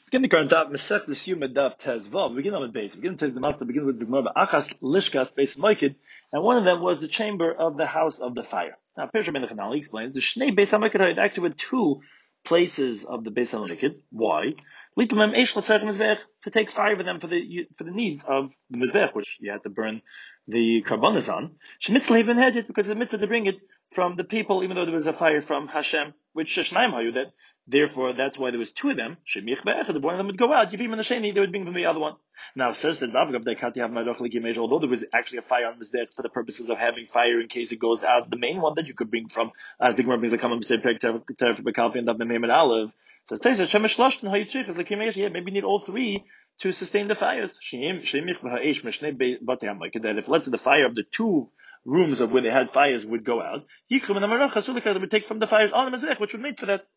Begin the current top Masech the Siyum Daf Tezvav. Begin on the base. Begin to the master. Begin with the Gemara Achas Lishkas Beis Moikid, and one of them was the chamber of the house of the fire. Now, Pesha Ben Chanali explains the Shnei Beis Hamoikid had actually with two places of the Beis Hamoikid. Why? Litamem Eish L'Tzarech Mizbech, to take fire for them for the needs of the Mizbech, which you had to burn the karbonas on. Shemitzvah even had it because it's a mitzvah to bring it from the people, even though there was a fire from Hashem, which Sheshnaim Hayu, that therefore that's why there was two of them. Shemich Be'echad, the one of them would go out, Yivim and the Sheni, they would bring from the other one. Now it says that although there was actually a fire on Mizbech for the purposes of having fire in case it goes out, the main one that you could bring from, as the Gemara brings the common B'Sei Pek Teref B'Kalfi and Dab Mehmet Aleph. So it says that Shemesh Lashton Hayitzich is like maybe you need all three to sustain the fires. That if let's say the fire of the two rooms of where they had fires would go out, they would take from the fires on the Mizbech, which would make for that.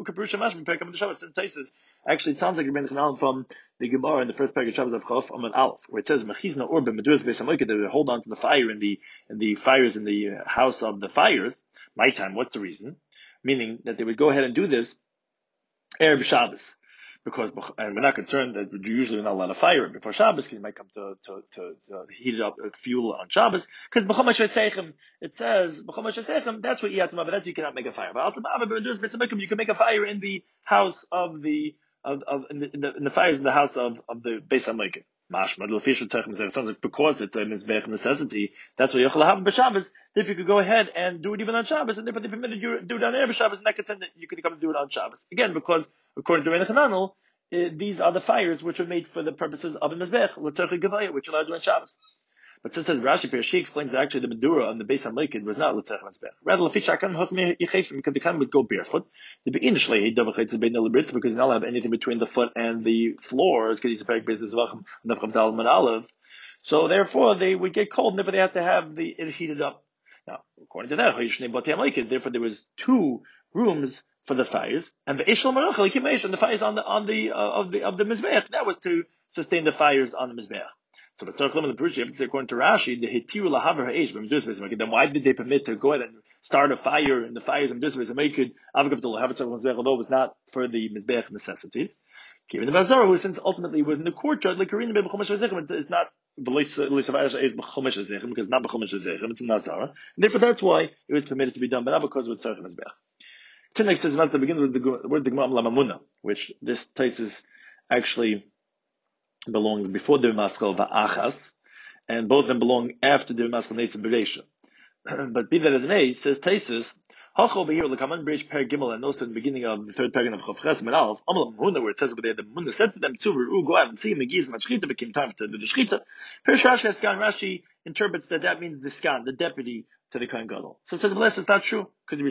Actually, it sounds like Rebbeinu Chanal from the Gemara in the first paragraph of Shabbos of Chof Amud Aleph, where it says Mechizna or b'Meduras Beis Hamoikid, they would hold on to the fire in the fires in the house of the fires. My time, what's the reason? Meaning that they would go ahead and do this Erev Shabbos, because and we're not concerned that usually we're not allowed to fire it before Shabbos, because you might come to heat it up with fuel on Shabbos. Because B'chomash V'Seichem, it says B'chomash V'Seichem, that's what you have to, but that's you cannot make a fire. But you can make a fire in the house of the in the fires in the house of the Beis Hamoikid. It sounds like because it's a mizbech necessity, that's what you have b'Shabbos. If you could go ahead and do it even on Shabbos, and if they permitted you to do it on Erev Shabbos, and that you could come and do it on Shabbos. Again, because according to Rebbeinu Chananel, these are the fires which are made for the purposes of a mizbech, l'tzarech gevaya, which are allowed to do on Shabbos. But since Rashi here, she explains that actually the Medura on the Beis Hamoikid was not l'tzarech mizbech. Rather, because the kind would go barefoot. The initially because you're not have anything between the foot and the floors, because he's a very business of so therefore they would get cold, and therefore they had to have it heated up. Now, according to that, therefore there was two rooms for the fires, and the Ishal Marach, and the fires on the Mizbeach, that was to sustain the fires on the Mizbeach. So, but the Perush, you have to say, according to Rashi, the Hetiru Lahaver Ha'esh, then why did they permit to go ahead and start a fire in the fires of Medusah and make it Avgav although it was not for the Mizbeach necessities? Given the Bazar, who since ultimately was in the courtyard, like Karina Be'Chomesh Zechem, it's not because not B'Chomesh Zechem, it's in Nazara, and therefore that's why it was permitted to be done, but not because it was Tzarech Mizbeach. Next says, to begin with the word Digma Lamamuna, which this place is actually belong before the Maskal Va'achas, and both of them belong after the Maskal Nesa Bereisha. But be that as it may, it says Taisus, Hachol over here, Lekaman Breish Per Gimel, and also in the beginning of the third paragraph of Chav Ches Menalef, Amalam Huna, where it says over there, the Muna said to them, Tzuver, go out and see Megiz Machchita, became time to do the Shchita. Perish Rashi Haskan, Rashi interprets that means the Skan, the deputy to the Kohen Gadol. So it says, well, it's not true. Because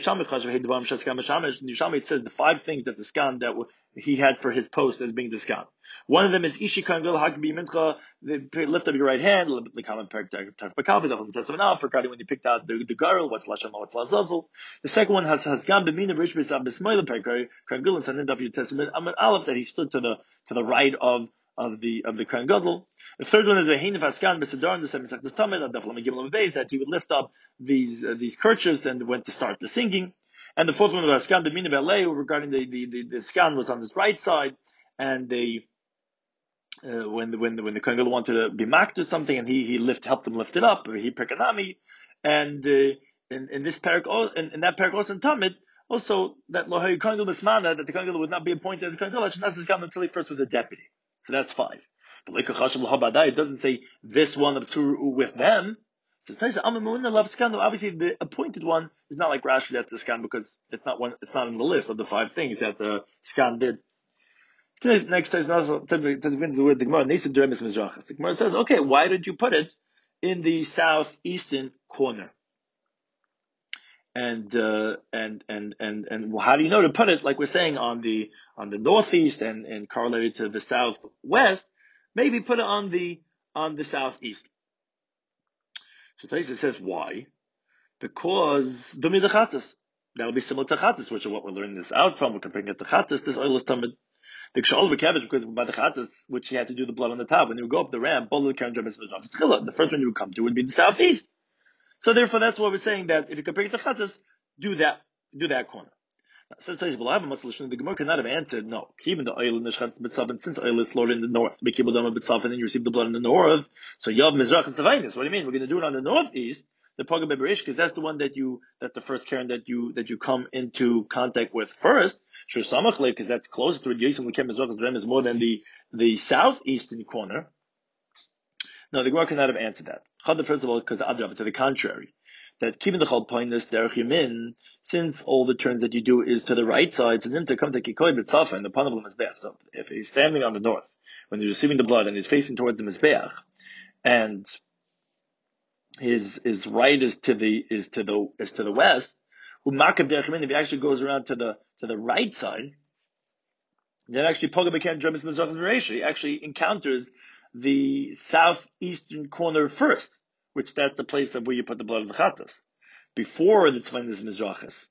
it says the five things that the Skan that he had for his post as being the Skan. One of them is Ishi Kohen Gadol Hakabi Mincha, lift up your right hand, the common regarding when you picked out the girl, what's Lashon, what's Lazazel. The second one has Gam B'mina B'Rish B'Sab B'Smoila Kohen Gadol and Sanin Daf Yud Testament Amud Aleph, that he stood to the right of the Kohen Gadol. The third one is Ve'hin Vaskan B'Sadar, the same exact Tamid, and Daflam Gimel Beis, that he would lift up these kerchiefs and went to start the singing. And the fourth one was Vaskan B'Mina B'Alei, regarding the Skan was on his right side, and when the Kohen Gadol wanted to be mocked or something, and he helped him lift it up, he Pekanami, and in this parak, in that parak also in Tamid, also that Lohay Kohen Gadol Bismana, that the Kohen Gadol would not be appointed as a Kohen Gadol until he first was a deputy. So that's five. But it doesn't say this one of two with them. So obviously the appointed one is not like Rashi, that's the Skan, because it's not in the list of the five things that the Skan did. Next is the word the Gemara. The Gemara says, okay, why did you put it in the southeastern corner? And how do you know to put it, like we're saying, on the northeast and correlated to the southwest? Maybe put it on the southeast. So Taisa says, why? Because Dumi the Chatas. That'll be similar to Chatas, which is what we're learning this out from. We're comparing it to Chatas, this oil is Tamid. The Kshal V'Kavish, because by the Chatas, which he had to do the blood on the top, when you would go up the ramp, the first one you would come to would be the southeast. So therefore, that's why we're saying that if you compare it to Chatas, do that corner. Says Taish, well, I have a Matzah the Gemara could not have answered, no. Even the oil in the Shchatz B'tzafin, since oil is slaughtered in the north, Bekibul Dama B'tzafin, and you receive the blood in the north, so Yav Mizrach and Savainis. What do you mean? We're going to do it on the northeast, the Pogah Beberish, because that's the one that's the first Karen that you come into contact with first. Shur Samach Lev, because that's closer to it. Yisum Lekem Mizrach Zerem is more than the southeastern corner. No, the Gemara could not have answered that. First of all, because the Adrab, to the contrary. That keeping the chol pointless derech yamin, since all the turns that you do is to the right side, so then it comes like kikoy b'tzafa and the panav l'mizbeach. So if he's standing on the north, when he's receiving the blood and he's facing towards the mizbeach, and his right is to the west, u'makav derech yamin, if he actually goes around to the right side, then actually poga b'ken dremis mizrach v'reish, he actually encounters the southeastern corner first, which that's the place of where you put the blood of the chatas, before the tzvainis mizrachis.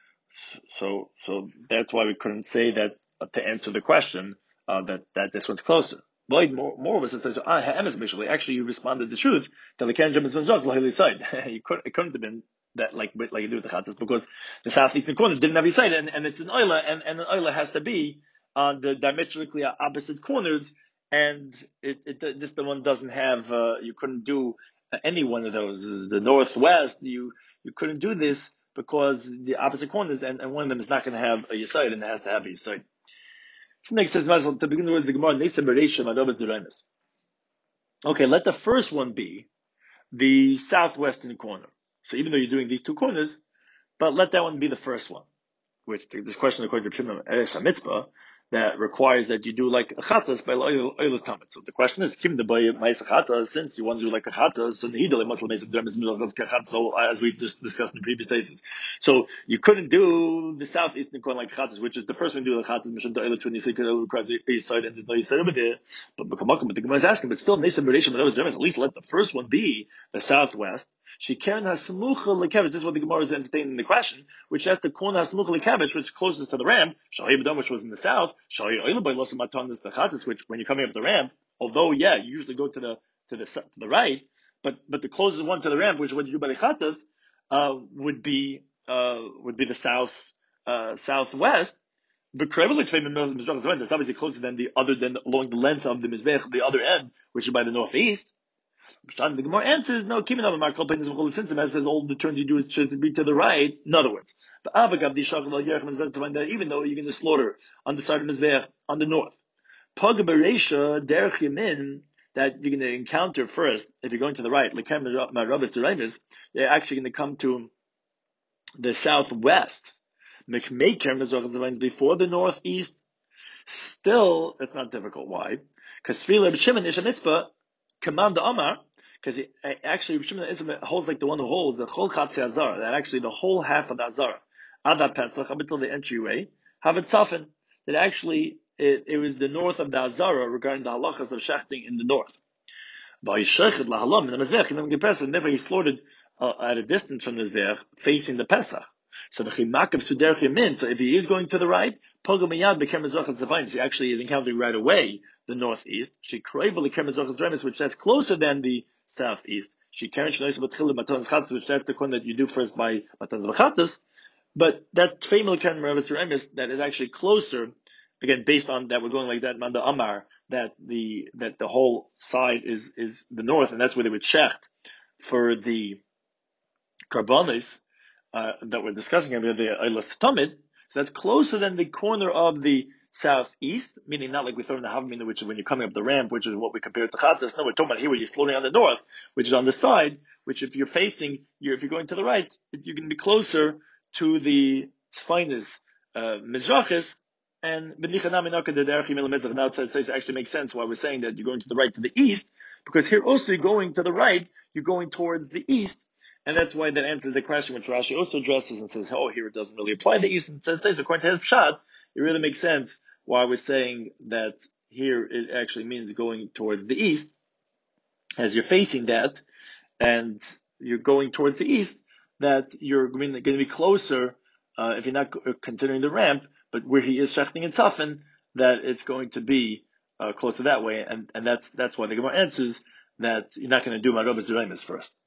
So that's why we couldn't say that to answer the question that this one's closer. But more of us says, actually you responded the truth that the kanjam is mizrach side. It couldn't have been that like you do with the chatas, because the southeastern corner didn't have a side, and it's an oila, and an oila has to be on the diametrically opposite corners. And this the one doesn't have. You couldn't do any one of those. The northwest, you couldn't do this because the opposite corners, and one of them is not going to have a yesod, and it has to have a yesod. Next says to begin with the Gemara Nesa Bereishim Adovas Deremes. Okay, let the first one be the southwestern corner. So even though you're doing these two corners, but let that one be the first one. Which this question according to Shimon Eresh Mitzvah, that requires that you do like a chatas by oilus tamet. So the question is, kim the boy ma'is chatas, since you want to do like a chatas, so neidle muscle ma'is dermis milachas kachat. So as we just discussed in previous cases, so you couldn't do the southeastern corner like chatas, which is the first one to do the chatas. Mission to oilus 26 requires a side, and there's no side over there. But the Gemara is asking, but still nesa bereshim those dermis. At least let the first one be the southwest. She karen hasamucha lekevish. This is what the Gemara is entertaining the question, which that's the corner hasamucha lekevish, which is closest to the ramp. Shahi b'dam, which was in the south. Which when you're coming up the ramp, although you usually go to the right, but the closest one to the ramp, which is what you do by the chatas, would be the southwest. That's obviously closer than along the length of the mizbech, the other end, which is by the northeast. The Gemara answers, no, since the says all the turns you do should be to the right. In other words, even though you're going to slaughter on the side of Mizbeach on the north, that you're going to encounter first, if you're going to the right, you're actually going to come to the southwest. Before the northeast. Still, it's not difficult. Why? Because command the Amar, because actually Shimon holds like the one who holds the whole Chatzi Azara, that actually the whole half of the Azara, Ada Pesach, up until the entryway, have it softened. That actually it was the north of the Azara regarding the halachas of shechting in the north. Never he slaughtered at a distance from the Mizbeach, facing the Pesach. So the Chimakav Suderch Yamin, so if he is going to the right, Pogamayad became Mizrachas Zavainis. He actually is encountering right away the northeast. She Kreva became Mizrachas Dremis, which that's closer than the southeast. She Karen Shnois Batchilah Matanas Chatas, which that's the one that you do first by Matanas Vachatas. But that's Tvei Karen Maravis Dremis that is actually closer. Again, based on that, we're going like that Manda Amar, that the whole side is the north, and that's where they would shecht for the Karbonis that we're discussing here, the Eilas Tamid. So that's closer than the corner of the southeast, meaning not like we throw in the Havmina, which is when you're coming up the ramp, which is what we compare to Chatas. No, we're talking about here where you're slowing on the north, which is on the side, which if you're facing, if you're going to the right, you're going to be closer to the Tzfainis, Mizrachis, and now it actually makes sense why we're saying that you're going to the right to the east, because here also you're going to the right, you're going towards the east. And that's why that answers the question, which Rashi also addresses and says, here it doesn't really apply to the east. And says, according to his pshat, it really makes sense why we're saying that here it actually means going towards the east, as you're facing that, and you're going towards the east, that you're going to be closer, if you're not considering the ramp, but where he is shechting and tzafin, that it's going to be closer that way. And that's why the Gemara answers that you're not going to do Marabas Duraimis first.